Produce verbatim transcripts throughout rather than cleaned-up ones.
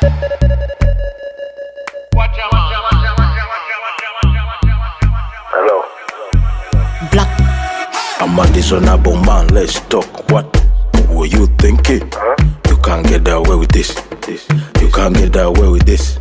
Hello. Black. I'm a dishonorable man, let's talk. What were you thinking? Huh? You can't get away with this. this. You can't get away with this.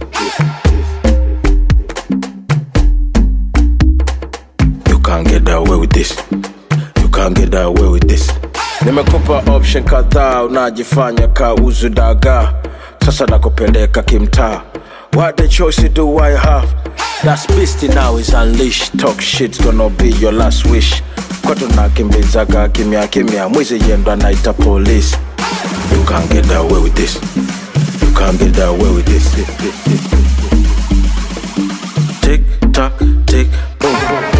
You can't get away with this. You can't get away with this. Nimekupa option kadhaa, unajifanya ka uzu daga. Sasa nakupeleka kimtaa. What the choice do I have? That beastie now is unleashed. Talk shit's gonna be your last wish. Kwa tunakimbizaga kimya kimya, mwizi yendo anaita police. You can't get away with this. You can't get away with this. Tick tock, tick boom.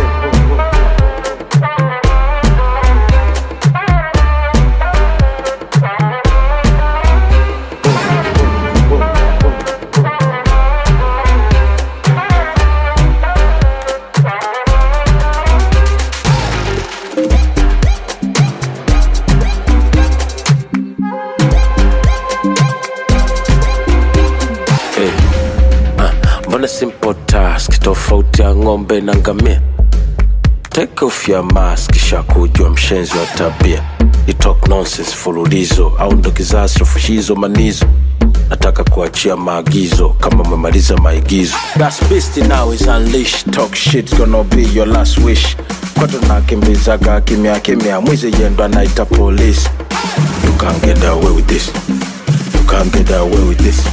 Mbona simple task, tofauti ya ngombe na ngamia. Take off your mask, kisha kujua mshenzi wa tabia. You talk nonsense fululizo, au ndo kizazi rofushizo manizo. Nataka kuachia maagizo, kama umemaliza maigizo. That beastie now is unleashed. Talk shit's gonna be your last wish. Kwa tunakimbizaga kimya kimya, mwizi yendo anaita police. You can't get away with this. You can't get away with this.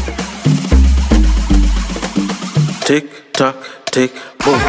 Tick tock, tick boom.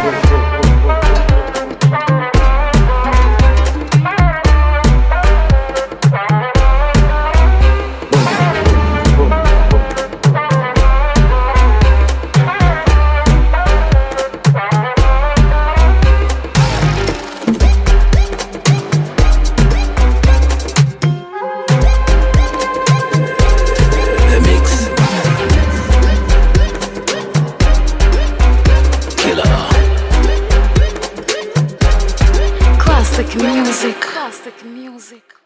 Classic music. Classic music.